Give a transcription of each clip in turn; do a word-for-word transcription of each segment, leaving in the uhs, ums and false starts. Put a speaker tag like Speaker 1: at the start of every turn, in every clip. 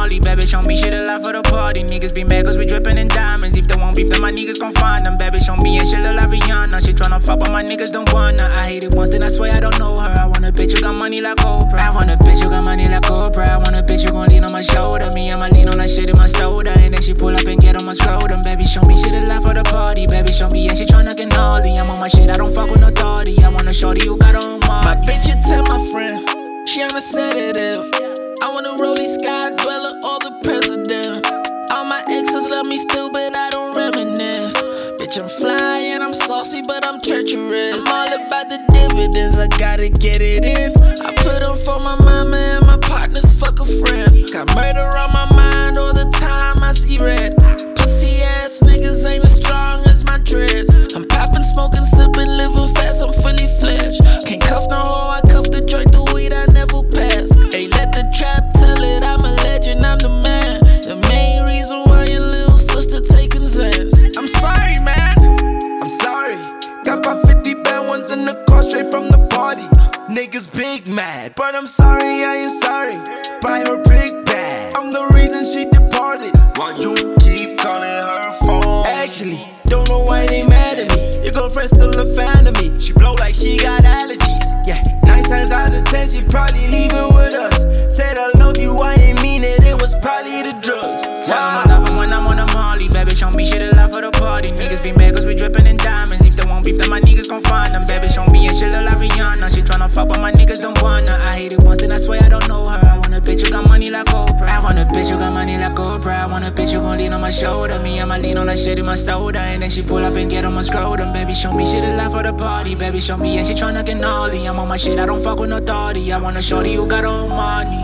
Speaker 1: Molly. Baby, show me shit a lot for the party. Niggas be mad cause we drippin' in diamonds. If they won't beef, then my niggas gon' find them. Baby, show me and shit look like Rihanna. She tryna fuck, but my niggas don't wanna. I hate it once, then I swear I don't know her. I want a bitch who got money like Oprah. I want a bitch who got money like Oprah. I want a bitch who gon' lean on my shoulder. Me, I'ma lean on that shit in my soda. And then she pull up and get on my scrotum. Baby, show me shit a lot for the party. Baby, show me and she tryna get gnarly. I'm on my shit, I don't fuck with no thotty. I want a shorty who got her own money.
Speaker 2: My bitch, you tell my friend, she on a sedative. I want a rollie sky dweller or the president. All my exes love me still, but I don't reminisce. Bitch, I'm fly and I'm saucy, but I'm treacherous. I'm all about the dividends, I gotta get it in. I put them for my mama and my partners, fuck a friend. Got murder on my mind all the time, I see red. Pussy ass niggas ain't as strong as my dreads. I'm popping, smoking, sipping, living fast, I'm fully fledged. Can't cuff no hoe, I cuff the joint, the weed I never pass. Ain't let the trap tell it, I'm a legend, I'm the man. The main reason why your little sister taking Zans. I'm sorry, man, I'm sorry. Got my fifty bad ones in the car straight from the party. Niggas big mad, but I'm sorry, I ain't sorry. Buy her big bag, I'm the reason she departed. While you keep calling her phone. Actually, don't know why they mad at me. Your girlfriend still a fan of me. She blow like she got allergies. Yeah, nine times out of ten she probably leaving with us. Said I love you, I ain't mean it. It was probably the drugs.
Speaker 1: Tell them I love them when I'm on the Molly. Baby, show me shit a lot for the party. Niggas be mad cause we drippin' in diamonds. If they won't beef, then my niggas gon' find them. Baby, show me and shit look like Rihanna. She tryna fuck, but my niggas don't wanna. I hate it once, then I swear I don't know her. I want a bitch who got money like Oprah. I want a bitch who got money like Oprah. I want a bitch who gon' lean on my shoulder. Me, I'ma lean on that shit in my soda. And then she pull up and get on my scrotum. Baby, show me shit a lot for the party. Baby, show me and she tryna get gnarly. I'm on my shit, I don't fuck with no thotty. I want a shorty who got her own money.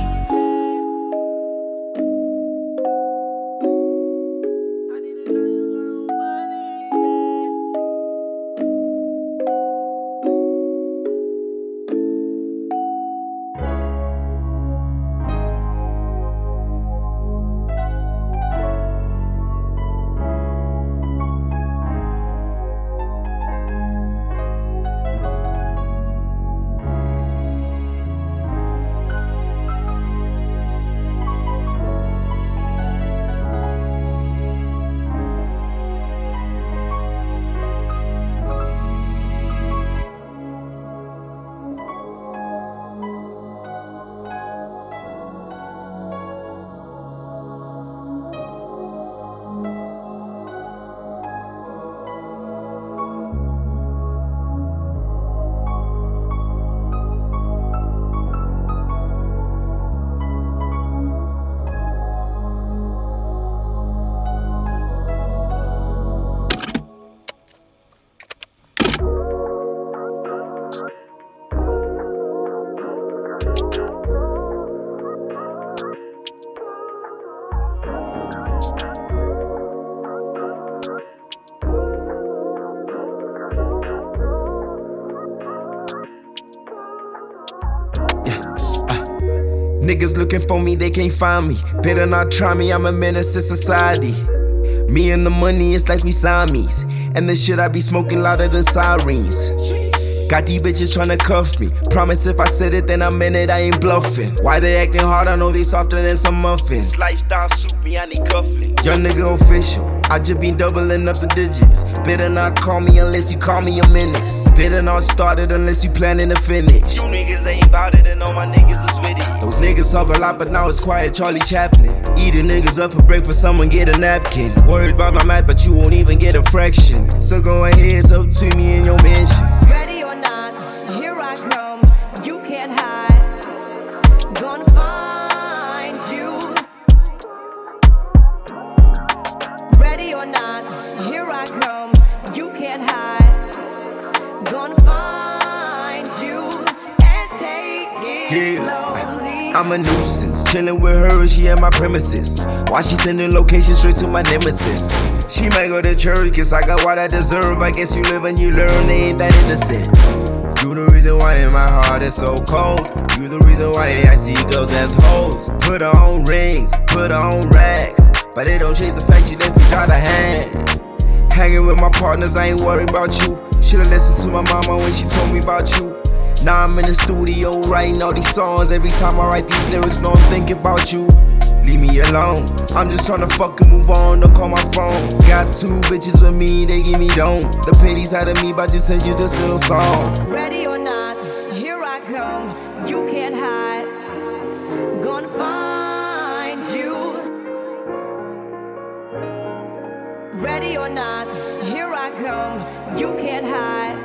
Speaker 2: Niggas looking for me, they can't find me. Better not try me, I'm a menace to society. Me and the money, it's like we Siamese. And the shit I be smoking louder than sirens. Got these bitches tryna cuff me. Promise if I said it, then I meant it, I ain't bluffing. Why they acting hard? I know they softer than some muffins. Lifestyle suit me, I need cufflinks. Young nigga official, I just been doubling up the digits. Better not call me unless you call me a menace. Better not start it unless you planning to finish. You niggas ain't bout it and all my niggas is with it. Those niggas talk a lot but now it's quiet, Charlie Chaplin. Eating niggas up for breakfast, someone get a napkin. Worried about my math but you won't even get a fraction. So go ahead, it's up to me in your mentions.
Speaker 3: Ready or not, here I come, you can't hide. Gonna find you. Ready or not, here I come, you can't hide. Gonna find you and take it
Speaker 2: Yeah.
Speaker 3: slowly.
Speaker 2: I'm a nuisance, chillin' with her, she at my premises. Why she sending locations straight to my nemesis? She might go to church, guess I got what I deserve. I guess you live and you learn, they ain't that innocent. You the reason why my heart is so cold. You the reason why I see girls as hoes. Put her on rings, put her on racks, but it don't change the fact you left me out of hand. Hanging with my partners, I ain't worried about you. Should've listened to my mama when she told me about you. Now I'm in the studio writing all these songs. Every time I write these lyrics, know I'm thinking about you.
Speaker 4: leave me alone. I'm just tryna fucking move on, don't call my phone. Got two bitches with me, they give me don't. The pity side of me, but just send you this little song.
Speaker 3: Ready or not, here I come. You can't hide. Gonna find you. Ready or not, here I come. You can't hide.